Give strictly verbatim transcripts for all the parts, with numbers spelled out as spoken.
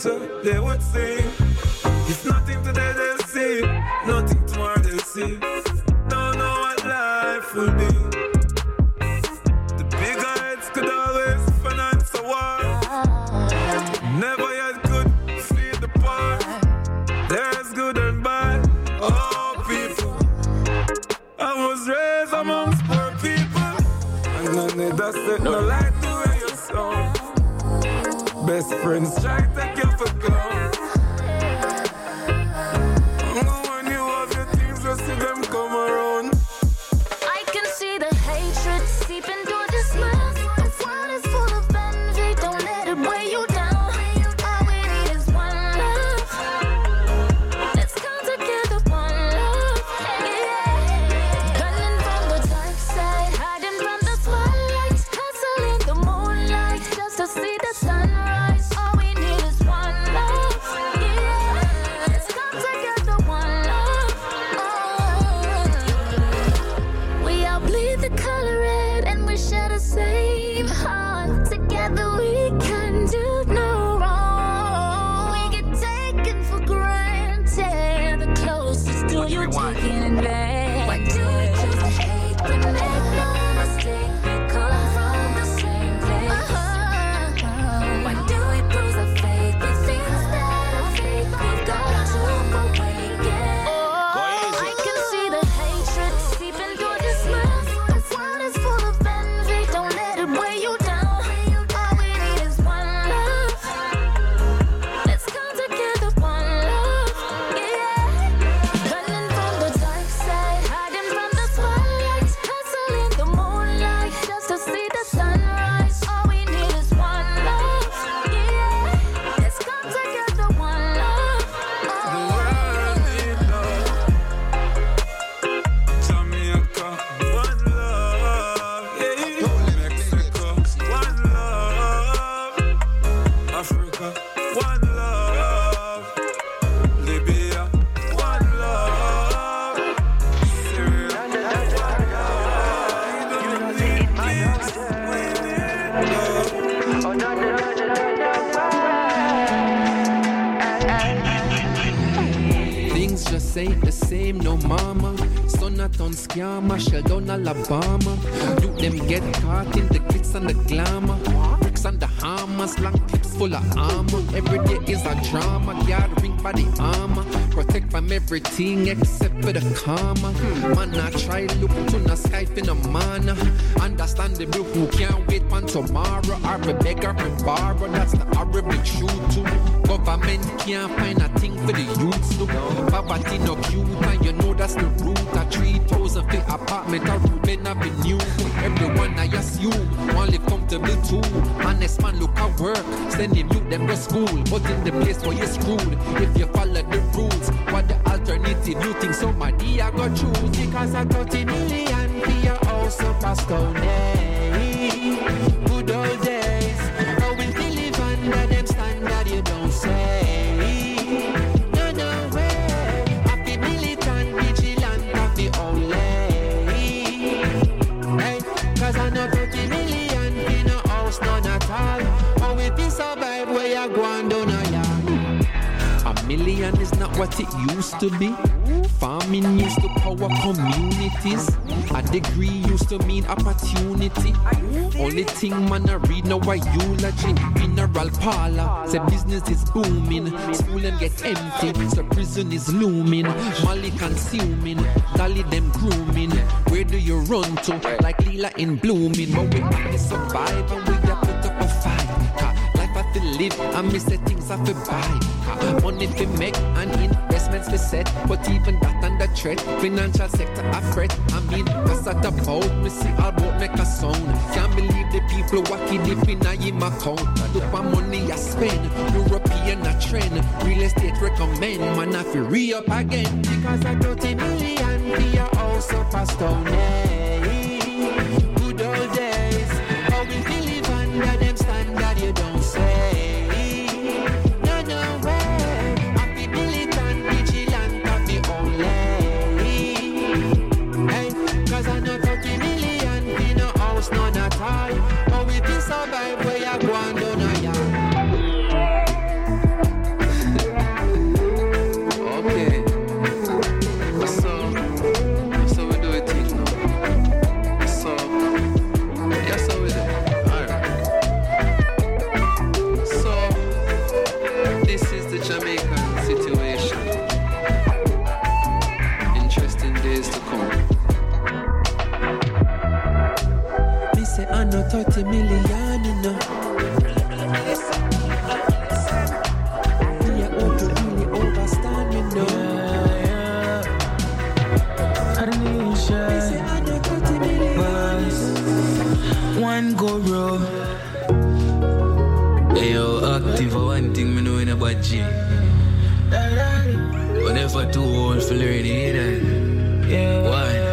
future they would see. If nothing today they'll see, nothing tomorrow they'll see. Don't know what life will be. The bigger heads could always finance a war. Never yet could feed the poor. There's good and bad, oh people. I was raised amongst poor people, and none of that said no light to where you're so. Best friends try to take you for gone. When you have your things, you see them come around. I can see the hatred seeping through the smile. The world is full of envy, don't let it weigh you down. All we need is one love. Let's come together, one love. Yeah. Running from the dark side, hiding from the spotlight, hustling the moonlight just to see the sunrise. All we need is one love. Yeah. Let's come together, one love. Oh. We all bleed the color red and we share the same heart. Together we can do no wrong. We get taken for granted. The closest to you taking in vain. Why do we choose to hate when make no mistake? We come from the same place. Why do we bruise our faith with things that are fake? We've got to awaken. Oh, I can see the hatred seeping through the smile. The world is full of envy, don't let it weigh you down. All we need is one love. Let's come together, one love. Yeah. Running from the dark side, hiding from the spotlight, hustling the moonlight just to see the sunrise. All we need is one love. Yeah. Let's come together, one love. The world need love. Jamaica, one love. Yeah. Mexico, one love. Africa, one love. Libya, one love. Syria, one love. You don't need peace, we need love. Things just ain't the same, no mama. Son a ton scammer, shell down Alabama. You them get caught in the glitz and the glamour. Bricks and the hammers, long clips full of armor. Every day is a drama, guard ring by the armor. Protect from everything except for the karma. Man, I try look to the sky in a manner. Understandable who can't wait for tomorrow. Or a beggar and borrow, that's the Arabic truth too. Government can't find a thing for the youths look. Poverty no cute and you know that's the root. A three thousand feet apartment or Ruben Avenue. Everyone I assume only comfortable too. Honest man look at work, sending you them to school. But in the place where you're screwed, if you follow the rules, what the alternative you think somebody I go choose? Because I thirty million for your house up a stone. Good old days, how will we live under them standard you don't say? No, no way, happy militant, vigilant, happy only. Hey, cause I know thirty million in no house, none at all. How if you survive where you go and down a yard? A million is not what it used to be. Farming used to power communities. A degree used to mean opportunity. Only thing man I read now a eulogy. Mineral parlor, say business is booming. School them get empty, so prison is looming. Molly consuming, dolly them grooming. Where do you run to? Like Lila in blooming. But we have to survive and we got put up a fight. Life I to live and me say things I to buy. Money to make and investments to set. But even that under threat, financial sector a fret. I mean, that's not about me see all about make a sound. Can't believe the people wacky deep in a him account. Look my money I spend, European a trend. Real estate recommend, man I feel re-up again. Because I thirty million for your house up a stone. Good old days, how we feel live under them standard you don't say. No, no way, happy militant, vigilant, happy only. Hey, cause I know thirty million in no house, none at all. How we feel survive where you go and down a yard. Jamaican situation. Interesting days to come. Me say I know thirty million, you know. Me I want to really overstand, you know. Yeah, yeah. Harnisha. Me say I know thirty million. One go road. Hey yo, active for one thing, me know in a bad G. But never too old for learning it. Yeah.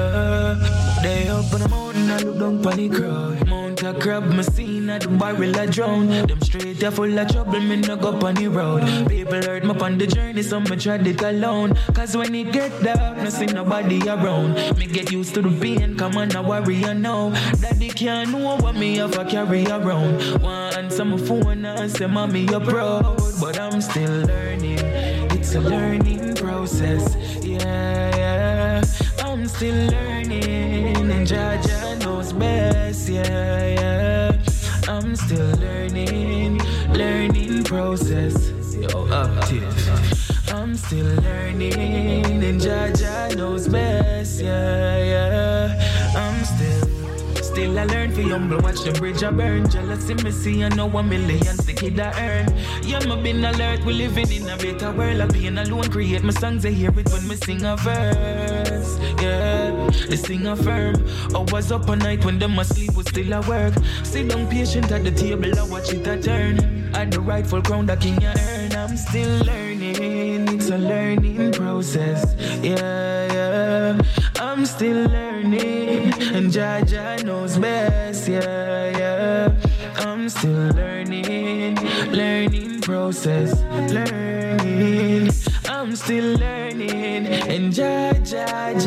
Why? They up on the mountain, I look down on the crowd. Mount a crab, me seen at the barrel I drown. Them straight are full of trouble, me no go up on the road. People hurt me on the journey, so me tried it alone. Cause when it get dark, no see nobody around. Me get used to the pain, come on, I worry, I know. Daddy can't know what me have to carry around. One answer my phone and say, mommy, you're proud. But I'm still learning, it's a learning process. Yeah, yeah, I'm still learning. And Jaja knows best, yeah, yeah. I'm still learning, learning process. Yo, active. I'm still learning, and Jaja knows best, yeah, yeah. I'm still, still I learn for humble. Watch the bridge I burn. Jealousy me see, I know a millions the kid I earn. Yeah, me been alert, we living in a better world. I being alone, create my songs, I hear it when me sing a verse. Yeah, they sing a firm. I was up all night when them asleep, was still at work. Sit down patient at the table, I watch it a turn. At the rightful crown, the king I earn. I'm still learning, it's a learning process. Yeah, yeah, I'm still learning, and Jaja knows best. Yeah, yeah, I'm still learning, learning process. Learning, I'm still learning, and Jaja,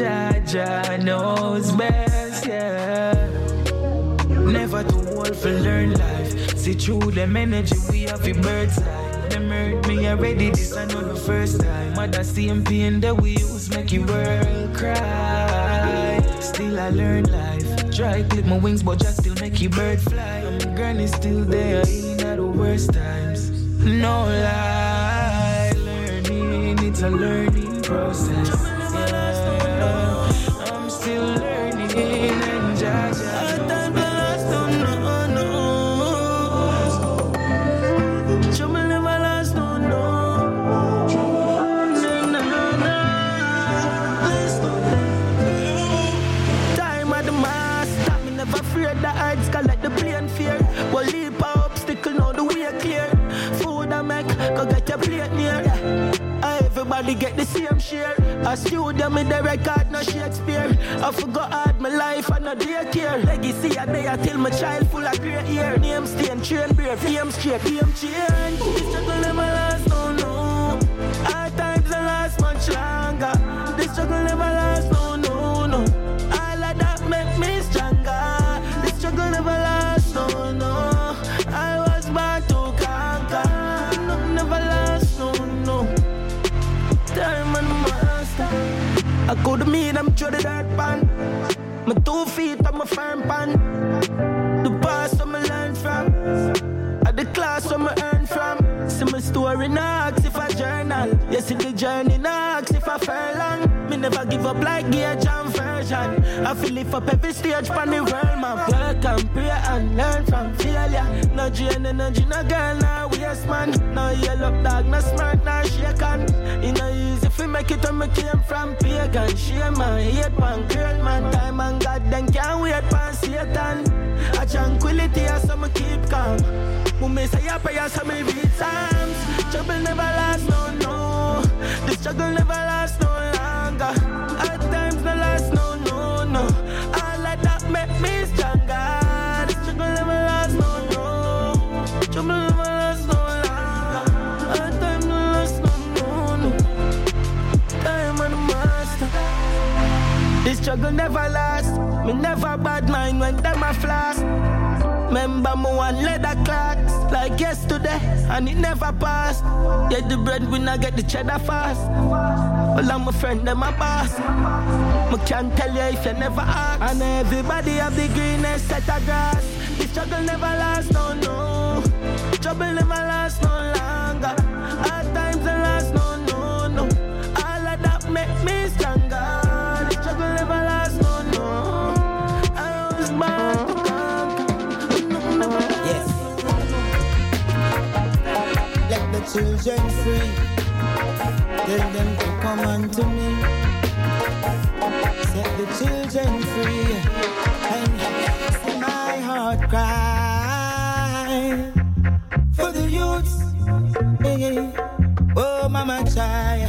Jaja knows best. Yeah, never too old for learn life. See through them energy, we have a bird's eye. Them hurt me already, this I know the first time. Mother same pain that we use make you world cry. Still I learn life. Try clip my wings, but just still make you bird fly. My granny's still there, in at the worst times. No lie, learning, it's a learning process. Yeah, I'm still learning, and Jaja. The odds can let the plane fear. Well, leap a obstacle, now the way clear. Food I make, go get your plate near. Yeah. Everybody get the same share. A studio me the record, no Shakespeare. I forgot hard my life and no daycare. Legacy a day till my child full of great year. Name stain, train, brave, fame straight, game change. This struggle never last, no, no. Hard times will last much longer. This struggle never last, no, no, no. All of that make me stronger. Struggle never last, no, no. I was born to conquer. No, never last, no, no. Time and master. I go to meet them through the dirt pan. My two feet on my firm pan. The past I'm learn from. At the class I'm earn from. See my story knocks if I journal. You see the journey knocks if I furlong. Me never give up like Gage and version. I feel lift up every stage from the world, man. Work and pray and learn from failure. No drain energy, no girl, no waste, man. No yellow dog, no smart, no shaken. It no easy if we make it where me came from. Pagan, shame, man, hate, man, girl, man. Time and God, then can't wait, man, Satan. A tranquility, so me keep calm. When me say a prayer, so me read Psalms. Trouble never lasts, no, no. The struggle never lasts, no longer. Hard times no last, no, no, no. All of that make me stronger. The struggle never lasts, no, no. Trouble never lasts, no longer. Hard times no last, no, no, no. Time and the master. The struggle never lasts. Me never bad mind when them a floss. Remember me one leather clocks like yesterday, and it never passed. Get the bread when I get the cheddar fast. Well, I'm a friend, them a boss. Me can't tell you if you never ask. And everybody have the greenest set of grass. The struggle never lasts, no, no. Trouble never lasts, no longer. Hard times and children free. Tell them to come unto me. Set the children free. And see my heart cry for the youths. Hey, oh, mama child,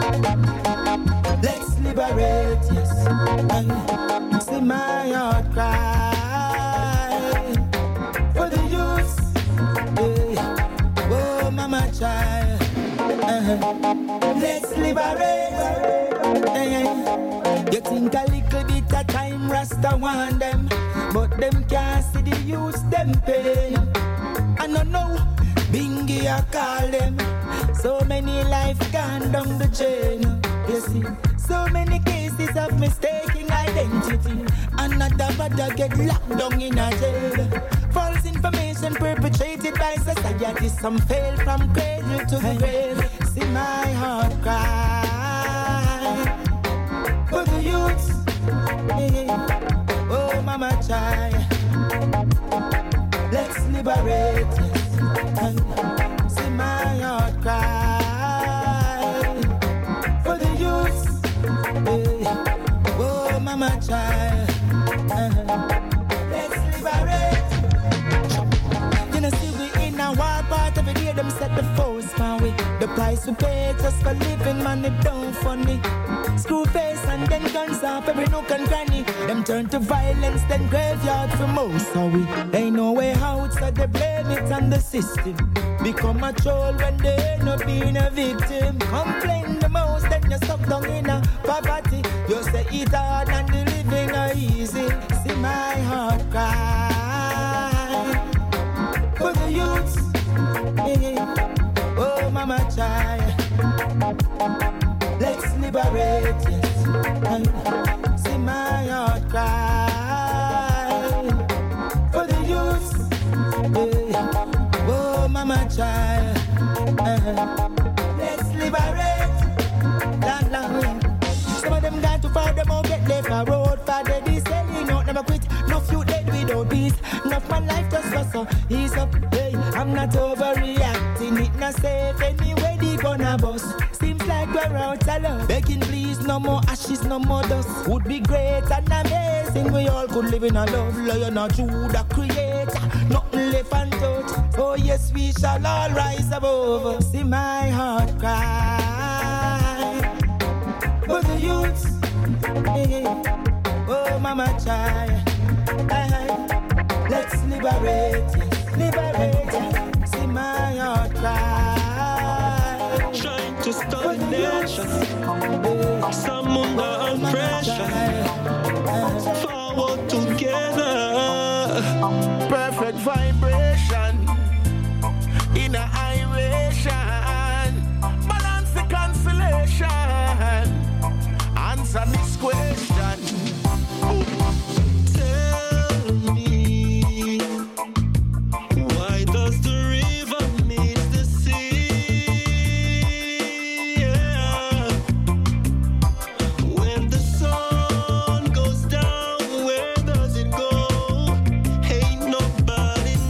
let's liberate, yes. And see my heart cry for the youths. Hey, oh, mama child, uh-huh. Let's liberate. Hey, you think a little bit of time Rasta want them, but them can't see the youths them pain. I don't know. Bingy, I call them. So many life gone down the chain. You see, so many cases of mistaken identity. Another brother get locked down in a jail. False information perpetrated by society. Some fail from cradle to grave. See my heart cry for the youths. Oh, mama child, let's liberate. And see my heart cry for the youths. Hey. Oh, mama child, uh-huh. Let's liberate. You know, see we in a war part every day. Them set the foes my way. The price we pay just for living, man, it don't funny. Screw face and then guns off every nook and cranny. Them turn to violence, then graveyard for most. So we ain't no way out, so they blame it on the system. Become a troll when they end up being a victim. Complain the most, then you stuck down in a poverty. You say it hard and the living are easy. See my heart cry for the youths. Yeah. Oh, mama child, let's liberate, yes. And see my heart cry for the youths. Yeah. Oh, mama child, uh-huh. Let's liberate. Long, long way. Some of them got too far, them all get left a road for the this selling out, never quit. No few dead without peace. Enough man life just for so ease up. Hey, I'm not overreacting. It not safe anyway. They gonna bust. Seems like we're out of love. Begging please, no more ashes, no more dust. Would be great and amazing. We all could live in a love. Lion or Judah creator. Nothing left untouched. Oh yes, we shall all rise above. See my heart cry for the youths. Hey, oh, mama child, hey, let's liberate, yes, liberate. See my heart cry. Trying to stop the nation. Some under pressure. Forward together. Perfect vibration. In a iration. Balance the consolation. Answer this question. Tell me, why does the river meet the sea? Yeah. When the sun goes down, where does it go? Ain't nobody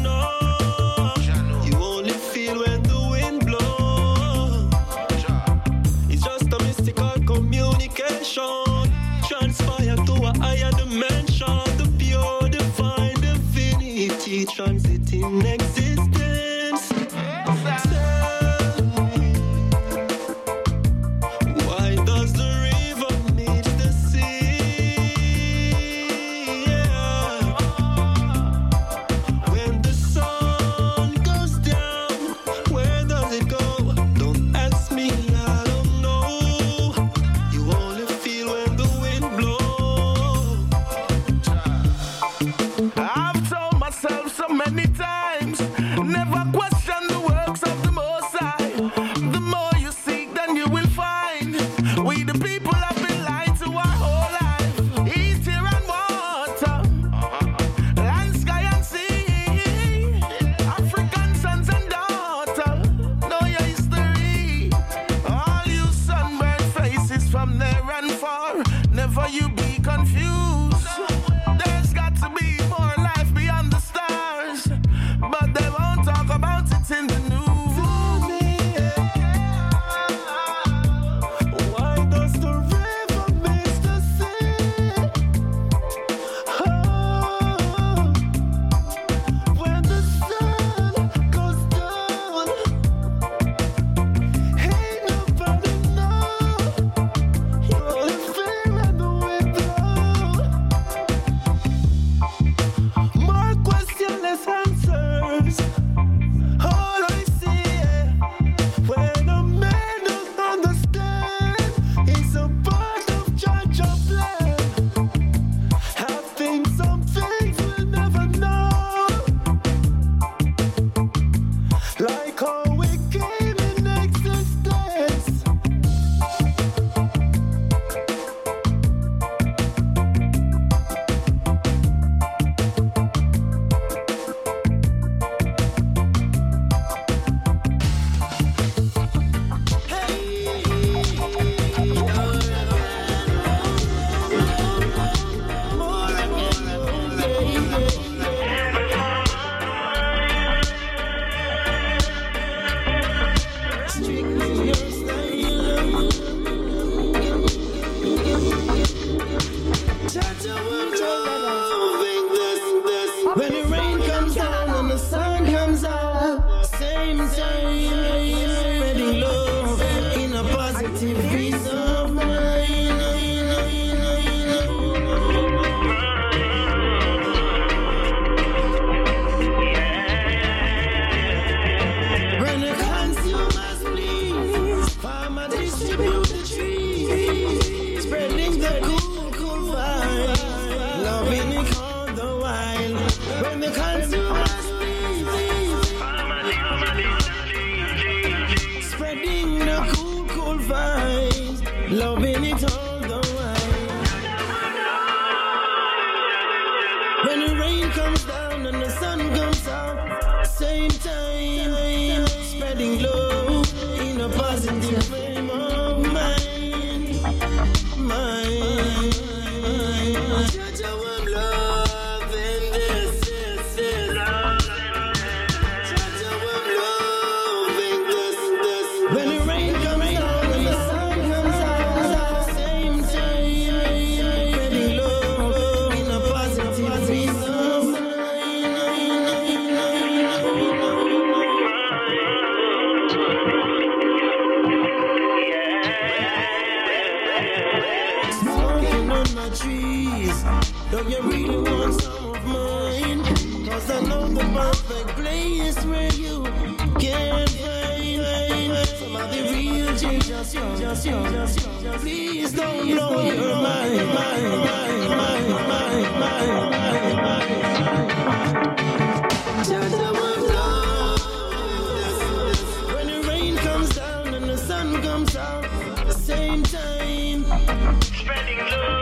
loving it all the while. When the rain comes down and the sun comes out, same time, spreading love in a positive frame of mind, mind. Judge how I'm loving this, this, this. Judge how I'm loving this, this. When the rain comes down and the sun comes out, same time, spreading love in a positive frame of trees. Don't you really want some of mine? Cause I know the perfect place where you can find some of the real change. Just you, just you, just you. Please don't blow your mind, mind, mind, mind, mind, mind, mind, mind. Just I want love. When the rain comes down and the sun comes out at the same time, spreading love.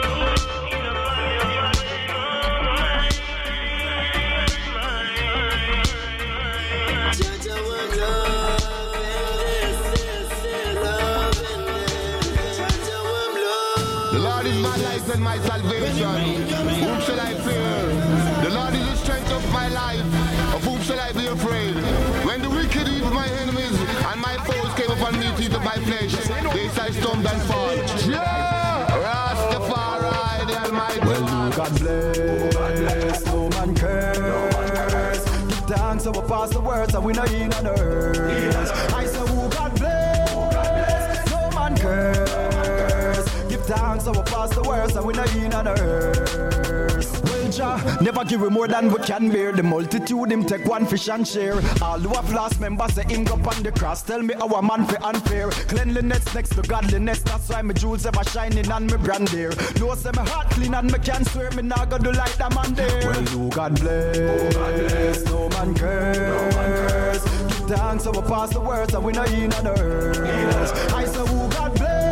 And my salvation, whom shall I fear? The Lord is the strength of my life, of whom shall I be afraid? When the wicked evil my enemies and my foes came upon me to eat of my flesh, they I stumbled and fall. Yeah! Rastafari, the Almighty. Well, God bless, no man curse. Give thanks over past the words and we know in on earth. I say, who God bless, no man curse. Thanks, so we pass the worst and we not in on earth. Well, Jah, never give we more than we can bear. The multitude, him take one fish and share. All who have lost members, say him go on the cross. Tell me our man for unfair. Cleanliness next to godliness, that's why my jewels ever shining and me brand there. No say me heart clean and me can swear me not gonna do like that man there. Well, you God bless, oh, God bless. No man curse. Give thanks, so we pass the words and we not in on earth. I say, who God bless.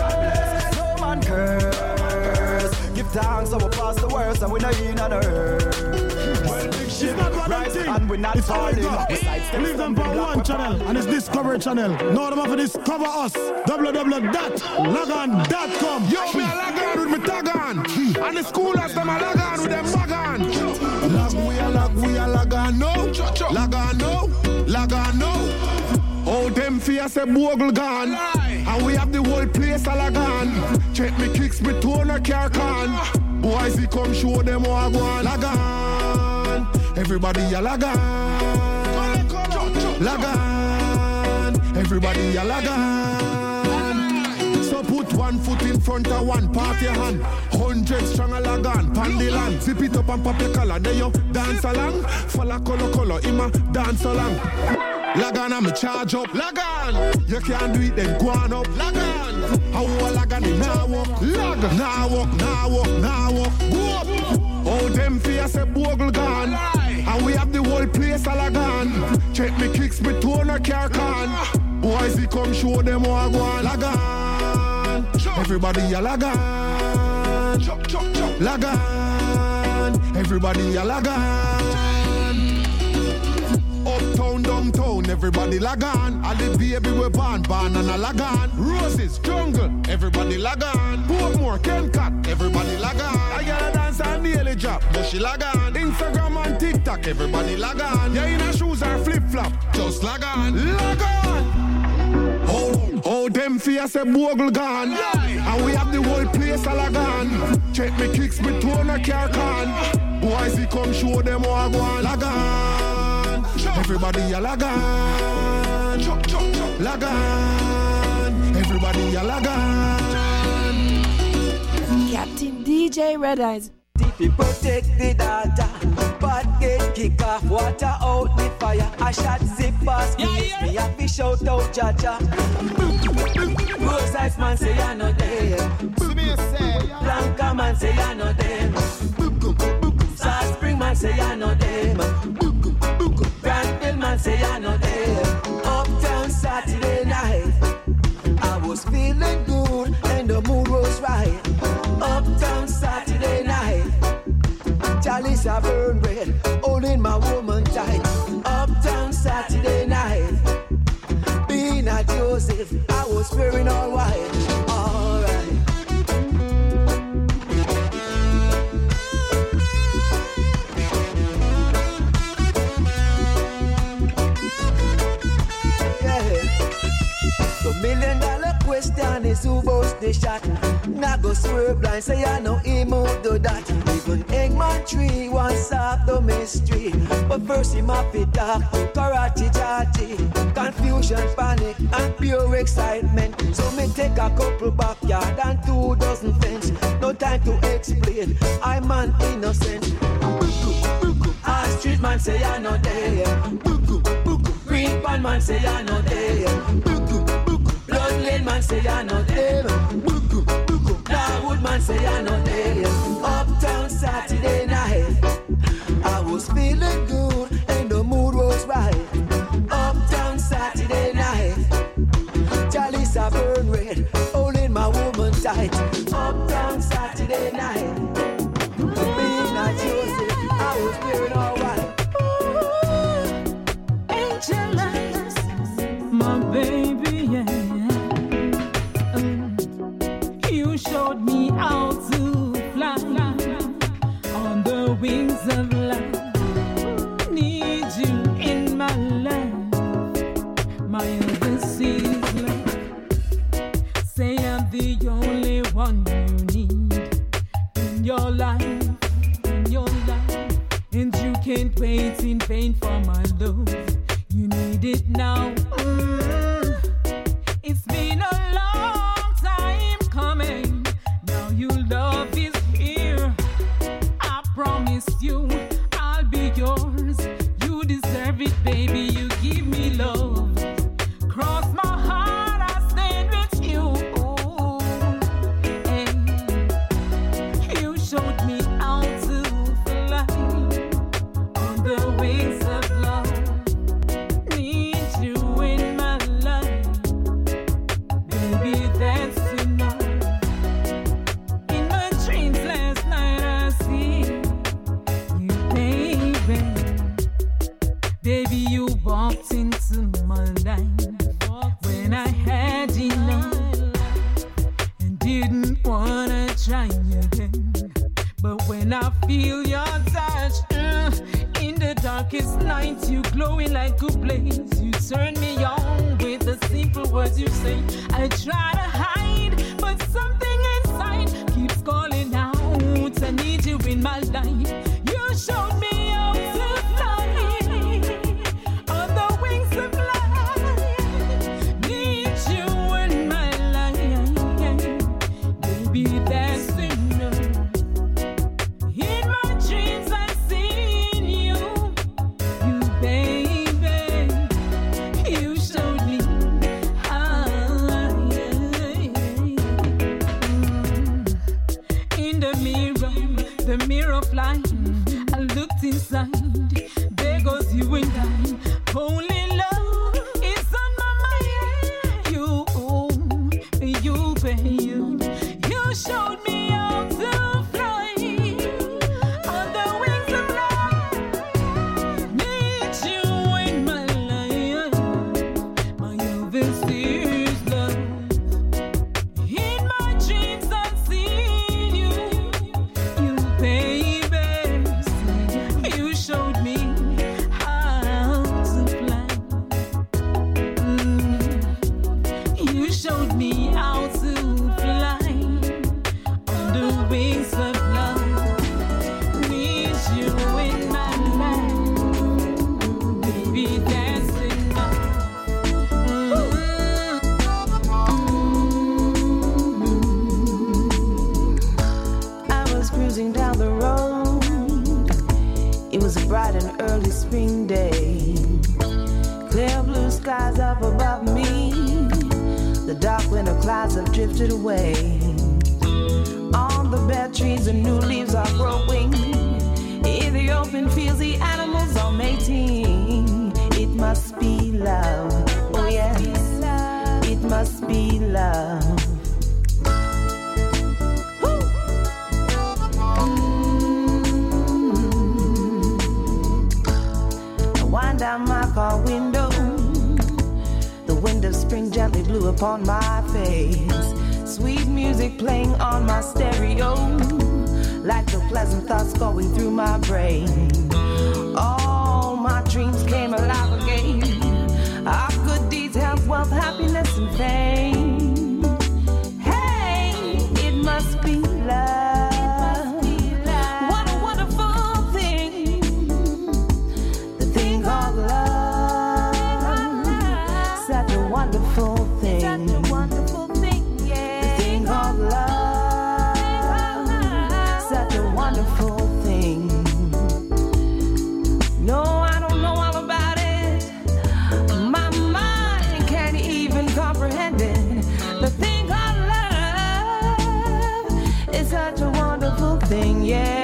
Curse. Give thanks, so we pass the worst and we not in on earth. Well, big shit, rise and we not falling. Leave them for one channel and it's Discovery channel. Now them have to discover us. w w w dot lagan dot com. Yo, me a lagan with me tag on. And the school has them a lagan with them bag on. Lag we a lag we a lagan no. Lagan no. Lagan no. Oh, them fear say bogle gone. And we have the whole place a lagan. Check me kicks, me tone a car can. Boys, he come show them what I want. Lagan. Everybody a lagan. Lagan. Everybody a lagan. So put one foot in front of one, party hand. Hundred strong a lagan, pandilan. Zip it up and pop your collar. Then you dance along. Follow color color, ima dance along. Lagan, I'm a charge up. Lagan, you can't do it, then go on up. Lagan, how a lagan in now walk. Lagan, now walk, now walk, now walk. Go up. Oh, them fear say bogle gone. And we have the whole place a lagan. Check me kicks, me tone a car can. Boys, he come show them what I want. Lagan, everybody a lagan. Lagan, everybody a lagan. Uptown, downtown, everybody lagan. All the baby we born, born and a lagan. Roses, jungle, everybody lagan. Portmore, Kencat, everybody lagan. I gotta dance and nearly drop, but she lagan. Instagram and TikTok, everybody lagan. Yeah, in her shoes are flip-flop, just lagan. Lagan! Oh, oh, them fear say bogle gone. Yeah. And we have the whole place a lagan. Check me kicks, me tone a car can. Boys, he come show them what I want. Lagan. Everybody a lagan. Lagan. Everybody a lagan. Captain D J Red Eyes. If you protect the data, but get kick off, water out the fire. I shot zip past me, yeah, me have to shout out Jaja. Rose Ice man say I know them. Blanca man say I know them. South Spring man say I know them. Granville man say I know them. Uptown Saturday night, I was was feeling good and the mood was right. Uptown Saturday night, Chalice I burn red, holding my woman tight. Uptown Saturday night, being a Joseph, I was wearing all white. Alright. Million dollar question is who boast the shot. Now go swerve blind, say I know he moved to that. Even Eggman Tree once solved the mystery, but first he map it up. Karate charty, confusion, panic, and pure excitement. So me take a couple backyard and two dozen fence. No time to explain, I'm an innocent. Our street man say I know there. Green pan man say I know there. Blood lane man say I know them. Darwood man say I know them. Uptown Saturday night, I was feeling good and the mood was right. Uptown Saturday night, Chalice I burn red, holding my woman tight. Uptown Saturday night, being a Joseph, I was wearing all white. Angel eyes, my baby, yeah. Showed me how to fly on the wings of life. Need you in my life, my overseas life. Say I'm the only one you need in your life, in your life. And you can't wait in vain for my love. You need it now. Mm. It's been a long time coming. Love is here. I promise you I'll be yours. You deserve it, baby. You give me love. Cross my heart, I stand with you. Hey, you showed me how to fly on the wings of love. Need you in my life, baby. That's enough. Baby, you walked into my life when I had enough and didn't wanna try again. But when I feel your touch uh, in the darkest night, you glowing like a blaze. You turn me on with the simple words you say. I try to hide, but something inside keeps calling out. I need you in my life. You showed me how to fly. Inside, there goes you and I. Only love is on my mind. You, you, baby, you showed me how to fly on the wings of love. Need you in my life, my overseas love. In my dreams I've seen you, you, baby. Showed me how to fly. Mm. You showed me how to fly on the wings of love. Need you in my life, baby. That's enough. Mm. I was cruising down the road. It was a bright and early spring day. Clear blue skies up above me. The dark winter clouds have drifted away. On the bare trees, the new leaves are growing. In the open fields, the animals are mating. It must be love. Oh yes, it must must be love. Mm-hmm. I wind down my car window. The wind of spring gently blew upon my face. Sweet music playing on my stereo, like the pleasant thoughts going through my brain. All my dreams came alive again. Our good deeds, health, wealth, happiness, and fame. Hey, it must be love. What a wonderful thing. The thing called love. Such a wonderful thing. Such a wonderful thing, yeah. The thing called love. Such a wonderful thing. No, I don't know all about it. My mind can't even comprehend it. The thing called love is such a wonderful thing, yeah.